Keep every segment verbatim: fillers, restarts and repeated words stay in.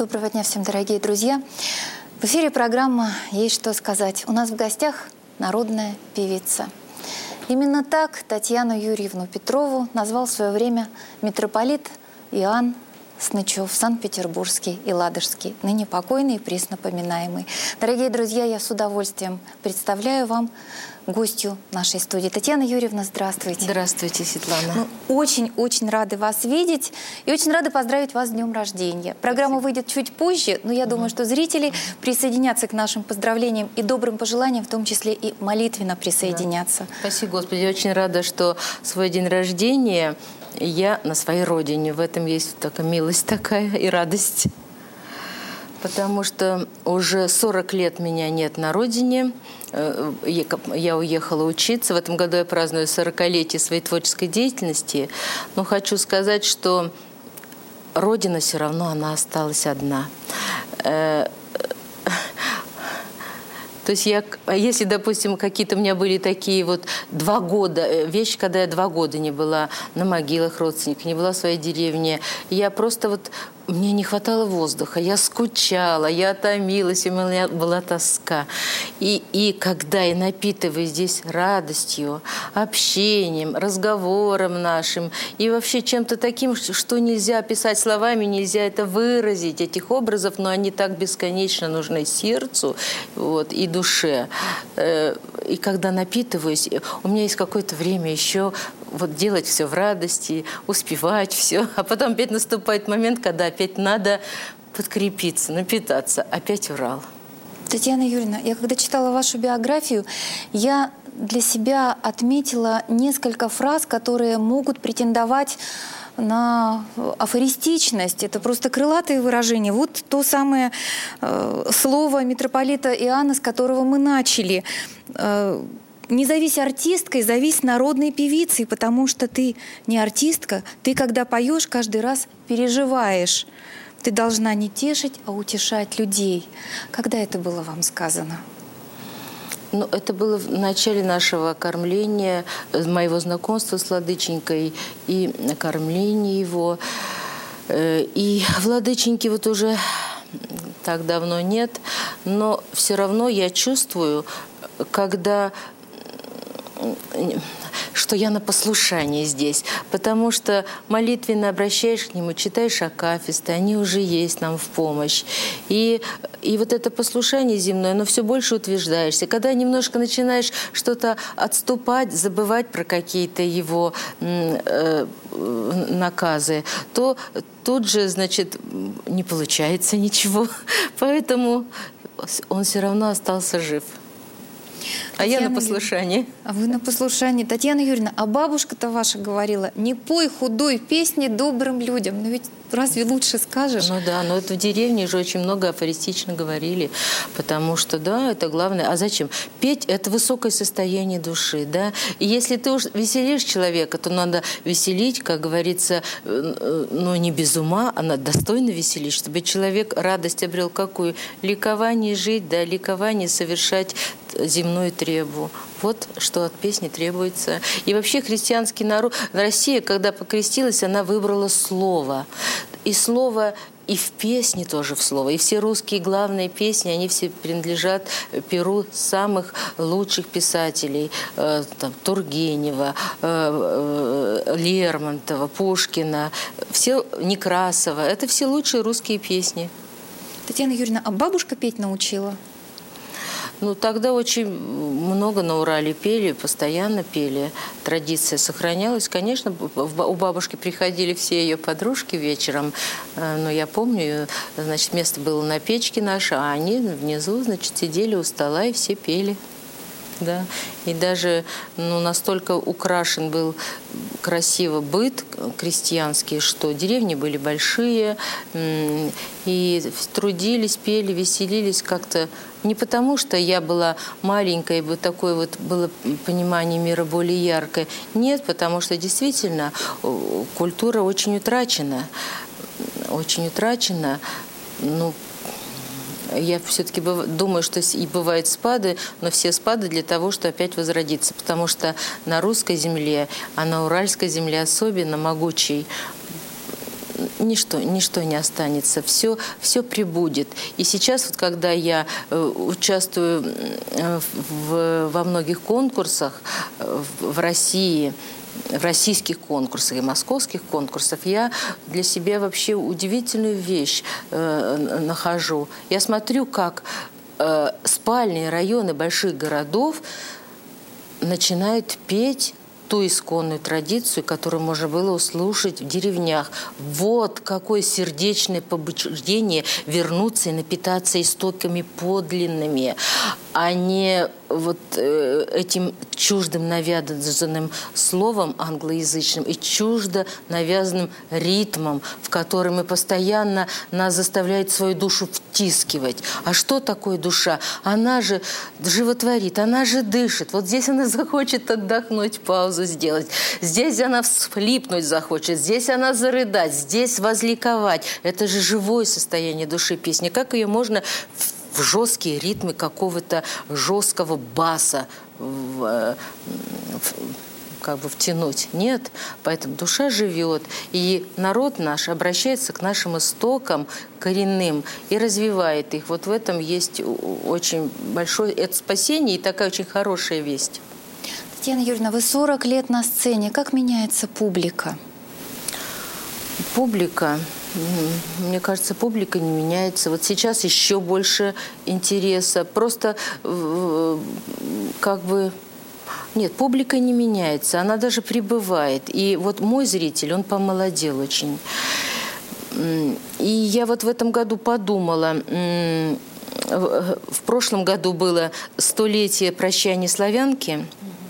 Доброго дня всем, дорогие друзья. В эфире программа «Есть что сказать». У нас в гостях народная певица. Именно так Татьяну Юрьевну Петрову назвал в свое время митрополит Иоанн Снычев, Санкт-Петербургский и Ладожский, ныне покойный и пресно поминаемый. Дорогие друзья, я с удовольствием представляю вам гостью нашей студии. Татьяна Юрьевна, здравствуйте. Здравствуйте, Светлана. Очень-очень рады вас видеть и очень рады поздравить вас с днем рождения. Программа Спасибо. Выйдет чуть позже, но я mm-hmm. думаю, что зрители mm-hmm. присоединятся к нашим поздравлениям и добрым пожеланиям, в том числе и молитвенно присоединятся. Да. Спасибо, Господи. Я очень рада, что свой день рождения я на своей родине. В этом есть такая милость такая и радость. Потому что уже сорок лет меня нет на родине. Я уехала учиться. В этом году я праздную сорокалетие своей творческой деятельности. Но хочу сказать, что родина все равно, она осталась одна. То есть я, если, допустим, какие-то у меня были такие вот два года, вещи, когда я два года не была на могилах родственников, не была в своей деревне, я просто вот, мне не хватало воздуха, я скучала, я томилась, у меня была тоска. И, и когда я напитываюсь здесь радостью, общением, разговором нашим, и вообще чем-то таким, что нельзя описать словами, нельзя это выразить, этих образов, но они так бесконечно нужны сердцу, вот, и душе. И когда напитываюсь, у меня есть какое-то время еще вот делать все в радости, успевать все, а потом опять наступает момент, когда опять надо подкрепиться, напитаться, опять Урал. Татьяна Юрьевна, я когда читала вашу биографию, я для себя отметила несколько фраз, которые могут претендовать на афористичность. Это просто крылатые выражения. Вот то самое э, слово митрополита Иоанна, с которого мы начали. Э, не зовись артисткой, зовись народной певицей, потому что ты не артистка. Ты, когда поешь, каждый раз переживаешь. Ты должна не тешить, а утешать людей. Когда это было вам сказано? Ну, это было в начале нашего кормления, моего знакомства с Владыченькой и кормления его. И Владыченьки вот уже так давно нет, но все равно я чувствую, когда... что я на послушании здесь, потому что молитвенно обращаешь к нему, читаешь акафисты, они уже есть нам в помощь. И, и вот это послушание земное, оно все больше утверждаешься. Когда немножко начинаешь что-то отступать, забывать про какие-то его э, наказы, то тут же, значит, не получается ничего. Поэтому он все равно остался жив. А Татьяна я на послушании. Юрьевна, а вы на послушании. Татьяна Юрьевна, а бабушка-то ваша говорила, не пой худой песни добрым людям. Но ведь разве лучше скажешь? Ну да, но это в деревне же очень много афористично говорили, потому что, да, это главное. А зачем? Петь – это высокое состояние души, да. И если ты уж веселишь человека, то надо веселить, как говорится, ну не без ума, а надо достойно веселить, чтобы человек радость обрел какую? Ликование жить, да, ликование совершать земную требу. Вот что от песни требуется. И вообще христианский народ, Россия, когда покрестилась, она выбрала слово. И слово, и в песне тоже в слово. И все русские главные песни, они все принадлежат перу самых лучших писателей. Э, там, Тургенева, э, э, Лермонтова, Пушкина, все, Некрасова. Это все лучшие русские песни. Татьяна Юрьевна, а бабушка петь научила? Ну, тогда очень много на Урале пели, постоянно пели. Традиция сохранялась. Конечно, у бабушки приходили все ее подружки вечером. Но я помню, значит, место было на печке наше, а они внизу, значит, сидели у стола и все пели. Да. И даже ну, настолько украшен был красиво быт крестьянский, что деревни были большие, и трудились, пели, веселились как-то. Не потому, что я была маленькая, и такое вот было понимание мира более яркое. Нет, потому что действительно культура очень утрачена. Очень утрачена. Ну, я все-таки думаю, что и бывают спады, но все спады для того, чтобы опять возродиться. Потому что на русской земле, а на уральской земле особенно могучий Ничто, ничто не останется, все, все прибудет. И сейчас, вот, когда я э, участвую в, во многих конкурсах э, в, в России, в российских конкурсах и московских конкурсах, я для себя вообще удивительную вещь э, нахожу. Я смотрю, как э, спальные районы больших городов начинают петь ту исконную традицию, которую можно было услышать в деревнях. Вот какое сердечное побуждение вернуться и напитаться истоками подлинными, а не вот э, этим чуждым навязанным словом англоязычным и чуждо навязанным ритмом, в который мы постоянно нас заставляет свою душу втискивать. А что такое душа? Она же животворит, она же дышит. Вот здесь она захочет отдохнуть, паузу сделать. Здесь она всхлипнуть захочет, здесь она зарыдать, здесь возликовать. Это же живое состояние души песни. Как ее можно в жесткие ритмы какого-то жесткого баса в, в, как бы втянуть? Нет. Поэтому душа живет. И народ наш обращается к нашим истокам коренным и развивает их. Вот в этом есть очень большое это спасение и такая очень хорошая весть. Татьяна Юрьевна, вы сорок лет на сцене. Как меняется публика? Публика, мне кажется, публика не меняется. Вот сейчас еще больше интереса. Просто как бы... Нет, публика не меняется, она даже прибывает. И вот мой зритель, он помолодел очень. И я вот в этом году подумала... В прошлом году было столетие прощания славянки.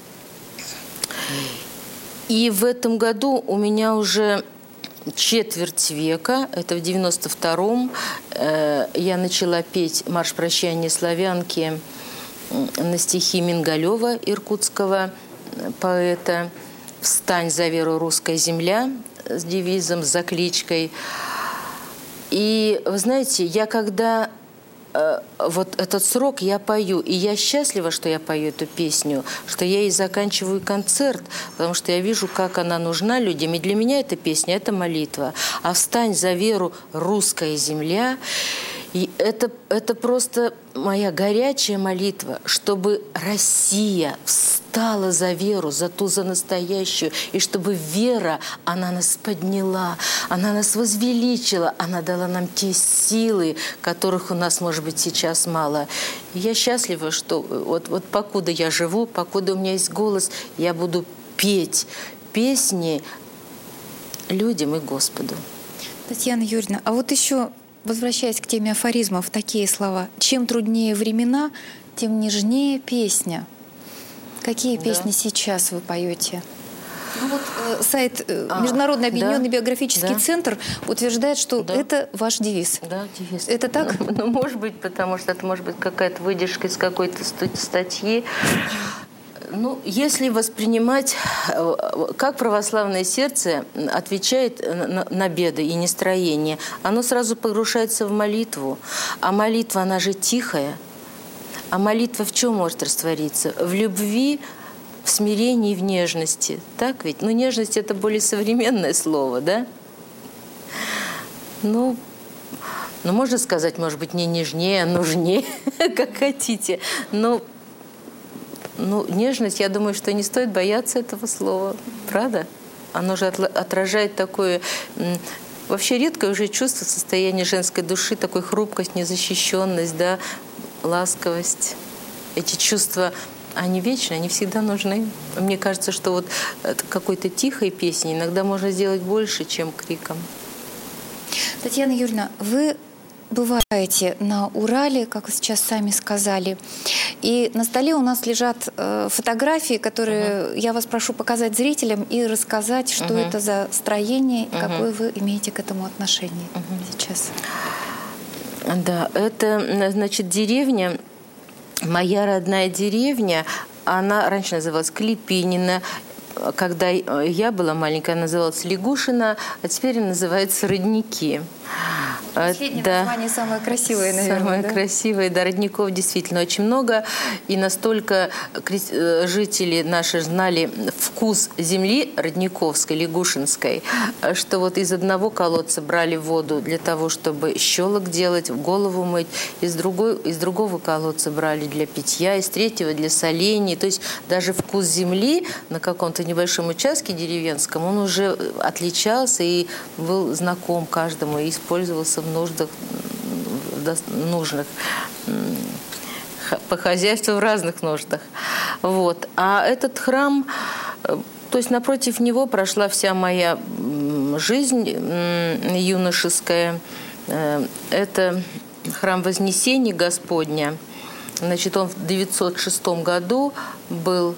И в этом году у меня уже четверть века, это в девяносто втором, э, я начала петь «Марш прощания славянки» на стихи Мингалева, иркутского поэта, «Встань за веру, русская земля» с девизом, с закличкой. И, вы знаете, я когда... вот этот срок я пою, и я счастлива, что я пою эту песню, что я и заканчиваю концерт, потому что я вижу, как она нужна людям. И для меня эта песня – это молитва. А «Встань за веру, русская земля» – и это, это просто моя горячая молитва, чтобы Россия встала за веру, за ту, за настоящую, и чтобы вера, она нас подняла, она нас возвеличила, она дала нам те силы, которых у нас, может быть, сейчас мало. И я счастлива, что вот, вот покуда я живу, покуда у меня есть голос, я буду петь песни людям и Господу. Татьяна Юрьевна, а вот еще... Возвращаясь к теме афоризмов, такие слова. Чем труднее времена, тем нежнее песня. Какие да. песни сейчас вы поете? Ну вот э, сайт э, а, Международный объединенный да, биографический да. центр утверждает, что да. это ваш девиз. Да, девиз. Это так? Ну, ну, может быть, потому что это может быть какая-то выдержка из какой-то статьи. Ну, если воспринимать, как православное сердце отвечает на, на беды и нестроение, оно сразу погружается в молитву. А молитва, она же тихая. А молитва в чем может раствориться? В любви, в смирении, в нежности. Так ведь? Ну, нежность – это более современное слово, да? Ну, ну, можно сказать, может быть, не нежнее, а нужнее, как хотите. Но... Ну, нежность, я думаю, что не стоит бояться этого слова. Правда? Оно же отражает такое... Вообще редкое уже чувство состояния женской души, такой хрупкость, незащищенность, да, ласковость. Эти чувства, они вечны, они всегда нужны. Мне кажется, что вот какой-то тихой песней иногда можно сделать больше, чем криком. Татьяна Юрьевна, вы... бываете на Урале, как вы сейчас сами сказали. И на столе у нас лежат э, фотографии, которые uh-huh. я вас прошу показать зрителям и рассказать, что uh-huh. это за строение, uh-huh. какое вы имеете к этому отношение uh-huh. сейчас. Да, это, значит, деревня, моя родная деревня, она раньше называлась Клепинина. Когда я была маленькая, она называлась Лягушина, а теперь она называется Родники. Последнее да. название самое красивое, наверное. Самое да? красивое. Да, родников действительно очень много. И настолько жители наши знали вкус земли родниковской, лягушинской, что вот из одного колодца брали воду для того, чтобы щелок делать, голову мыть. Из, другой, из другого колодца брали для питья, из третьего для солений. То есть даже вкус земли на каком-то небольшом участке деревенском, он уже отличался и был знаком каждому и использовался в нуждах, нужных по хозяйству в разных нуждах. Вот. А этот храм, то есть напротив него прошла вся моя жизнь юношеская. Это храм Вознесения Господня. Значит, он в девятьсот шестом году был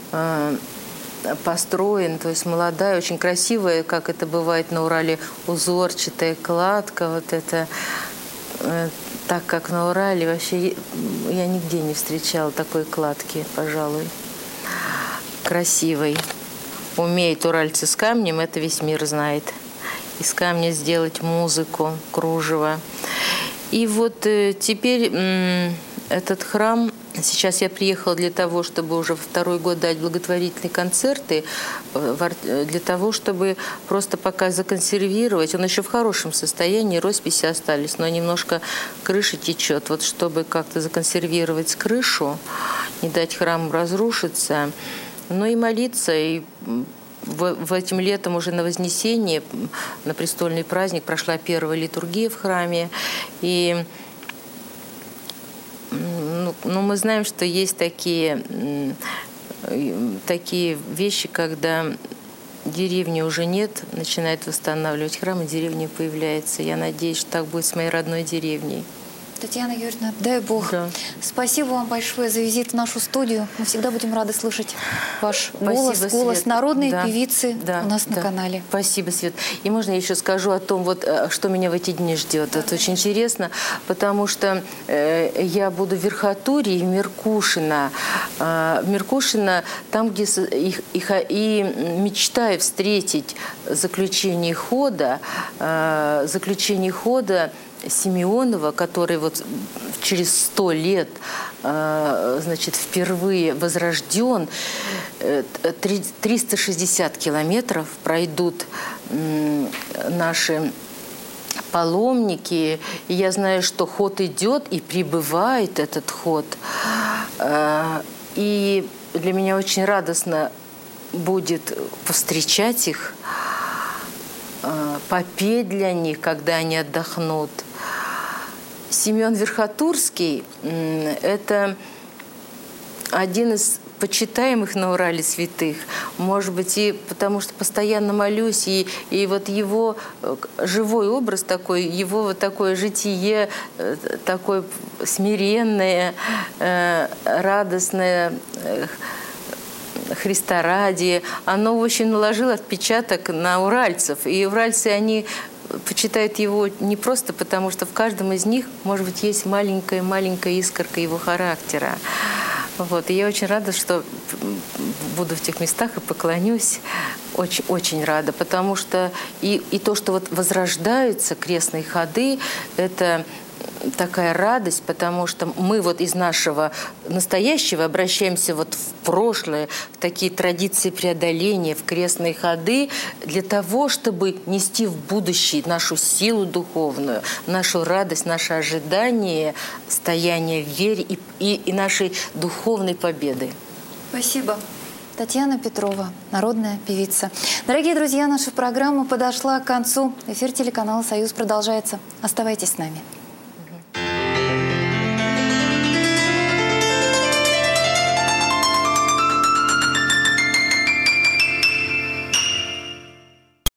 построен, то есть молодая, очень красивая, как это бывает на Урале, узорчатая кладка, вот это, э, так как на Урале вообще я нигде не встречала такой кладки, пожалуй, красивой. Умеют уральцы с камнем, это весь мир знает. Из камня сделать музыку, кружево. И вот э, теперь э, этот храм. Сейчас я приехала для того, чтобы уже второй год дать благотворительные концерты, для того, чтобы просто пока законсервировать. Он еще в хорошем состоянии, росписи остались, но немножко крыша течет. Вот чтобы как-то законсервировать крышу, не дать храму разрушиться, ну и молиться. И в, в этим летом уже на Вознесение, на престольный праздник, прошла первая литургия в храме. И Ну, мы знаем, что есть такие, такие вещи, когда деревни уже нет, начинает восстанавливать храм, и деревня появляется. Я надеюсь, что так будет с моей родной деревней. Татьяна Юрьевна, дай Бог. Да. Спасибо вам большое за визит в нашу студию. Мы всегда будем рады слышать ваш Спасибо, голос, голос Свет. народной да. певицы да. у нас да. на канале. Спасибо, Свет. И можно я еще скажу о том, вот, что меня в эти дни ждет. Да. Это очень интересно, потому что э, я буду в Верхотурье и в Меркушино. Э, Меркушино, там, где их, их, и мечтаю встретить заключение хода, э, заключение хода Симеонова, который вот через сто лет, значит, впервые возрожден. триста шестьдесят километров пройдут наши паломники. И я знаю, что ход идет и прибывает этот ход. И для меня очень радостно будет повстречать их, попеть для них, когда они отдохнут. Семен Верхотурский – это один из почитаемых на Урале святых. Может быть, и потому что постоянно молюсь, и, и вот его живой образ такой, его вот такое житие, такое смиренное, радостное, Христа ради, оно очень наложило отпечаток на уральцев. И уральцы, они почитают его не просто потому, что в каждом из них, может быть, есть маленькая-маленькая искорка его характера. Вот. И я очень рада, что буду в тех местах и поклонюсь. Очень, очень рада, потому что и, и то, что вот возрождаются крестные ходы, это такая радость, потому что мы вот из нашего настоящего обращаемся вот в прошлое, в такие традиции преодоления, в крестные ходы, для того, чтобы нести в будущее нашу силу духовную, нашу радость, наше ожидание, стояние в вере и, и, и нашей духовной победы. Спасибо. Татьяна Петрова, народная певица. Дорогие друзья, наша программа подошла к концу. Эфир телеканала «Союз» продолжается. Оставайтесь с нами.